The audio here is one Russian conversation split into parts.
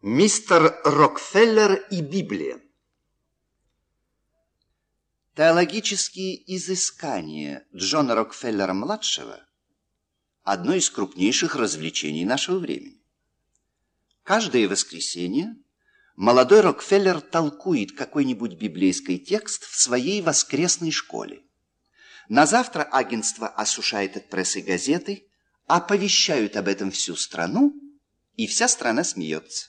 Мистер Рокфеллер и Библия. Теологические изыскания Джона Рокфеллера-младшего – одно из крупнейших развлечений нашего времени. Каждое воскресенье молодой Рокфеллер толкует какой-нибудь библейский текст в своей воскресной школе. На завтра агентство осушает от прессы газеты, оповещают об этом всю страну, и вся страна смеется.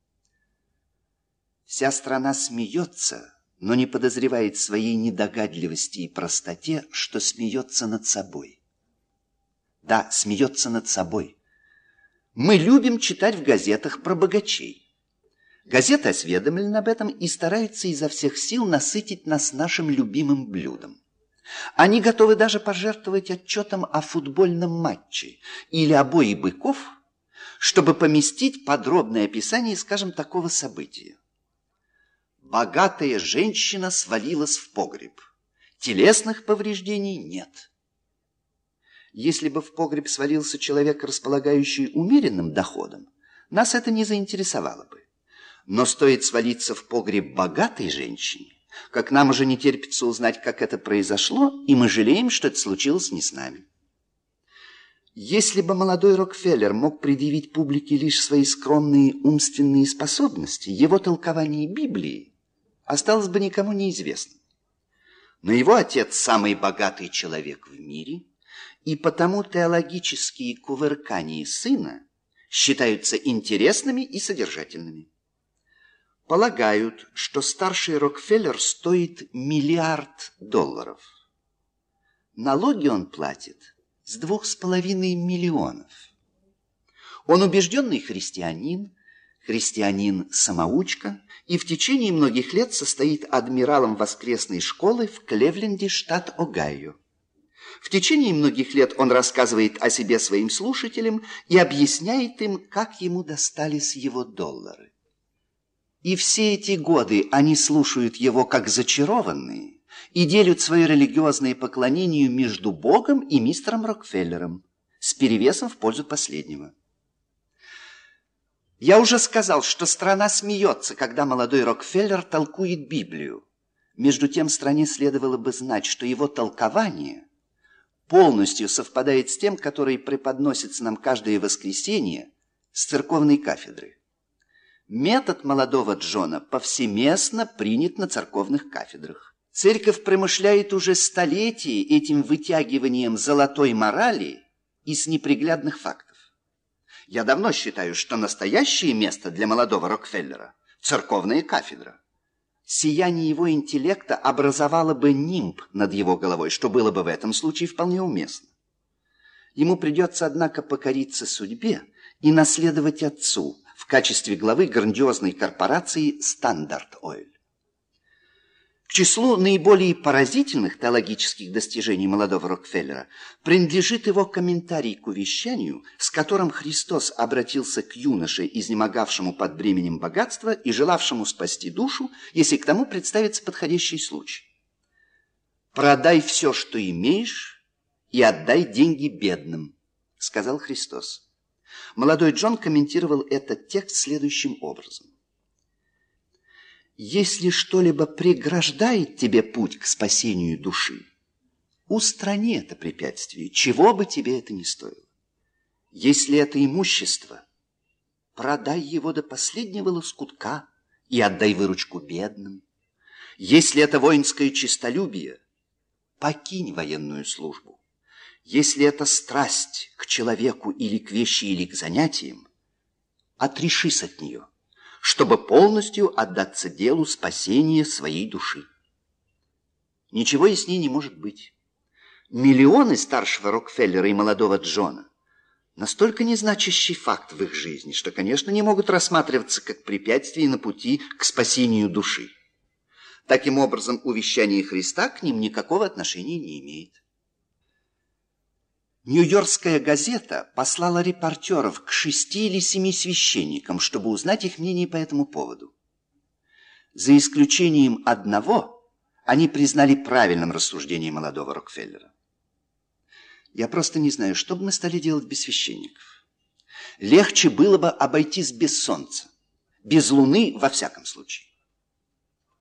Вся страна смеется, но не подозревает в своей недогадливости и простоте, что смеется над собой. Да, смеется над собой. Мы любим читать в газетах про богачей. Газеты осведомлены об этом и стараются изо всех сил насытить нас нашим любимым блюдом. Они готовы даже пожертвовать отчетом о футбольном матче или о бое быков, чтобы поместить подробное описание, скажем, такого события. Богатая женщина свалилась в погреб. Телесных повреждений нет. Если бы в погреб свалился человек, располагающий умеренным доходом, нас это не заинтересовало бы. Но стоит свалиться в погреб богатой женщине, как нам уже не терпится узнать, как это произошло, и мы жалеем, что это случилось не с нами. Если бы молодой Рокфеллер мог предъявить публике лишь свои скромные умственные способности, его толкование Библии осталось бы никому неизвестным. Но его отец самый богатый человек в мире, и потому теологические кувыркания сына считаются интересными и содержательными. Полагают, что старший Рокфеллер стоит $1 миллиард. Налоги он платит с 2,5 миллионов. Он убежденный христианин-самоучка, и в течение многих лет состоит адмиралом воскресной школы в Кливленде, штат Огайо. В течение многих лет он рассказывает о себе своим слушателям и объясняет им, как ему достались его доллары. И все эти годы они слушают его как зачарованные и делят свое религиозное поклонение между Богом и мистером Рокфеллером с перевесом в пользу последнего. Я уже сказал, что страна смеется, когда молодой Рокфеллер толкует Библию. Между тем стране следовало бы знать, что его толкование полностью совпадает с тем, которое преподносится нам каждое воскресенье с церковной кафедры. Метод молодого Джона повсеместно принят на церковных кафедрах. Церковь промышляет уже столетия этим вытягиванием золотой морали из неприглядных фактов. Я давно считаю, что настоящее место для молодого Рокфеллера – церковная кафедра. Сияние его интеллекта образовало бы нимб над его головой, что было бы в этом случае вполне уместно. Ему придется, однако, покориться судьбе и наследовать отцу в качестве главы грандиозной корпорации Standard Oil. К числу наиболее поразительных теологических достижений молодого Рокфеллера принадлежит его комментарий к увещанию, с которым Христос обратился к юноше, изнемогавшему под бременем богатства и желавшему спасти душу, если к тому представится подходящий случай. «Продай все, что имеешь, и отдай деньги бедным», — сказал Христос. Молодой Джон комментировал этот текст следующим образом. Если что-либо преграждает тебе путь к спасению души, устрани это препятствие, чего бы тебе это ни стоило. Если это имущество, продай его до последнего лоскутка и отдай выручку бедным. Если это воинское честолюбие, покинь военную службу. Если это страсть к человеку или к вещи, или к занятиям, отрешись от нее, чтобы полностью отдаться делу спасения своей души. Ничего яснее не может быть. Миллионы старшего Рокфеллера и молодого Джона настолько незначащий факт в их жизни, что, конечно, не могут рассматриваться как препятствие на пути к спасению души. Таким образом, увещание Христа к ним никакого отношения не имеет. Нью-Йоркская газета послала репортеров к 6 или 7 священникам, чтобы узнать их мнение по этому поводу. За исключением одного, они признали правильным рассуждение молодого Рокфеллера. Я просто не знаю, что бы мы стали делать без священников. Легче было бы обойтись без солнца, Без Луны во всяком случае.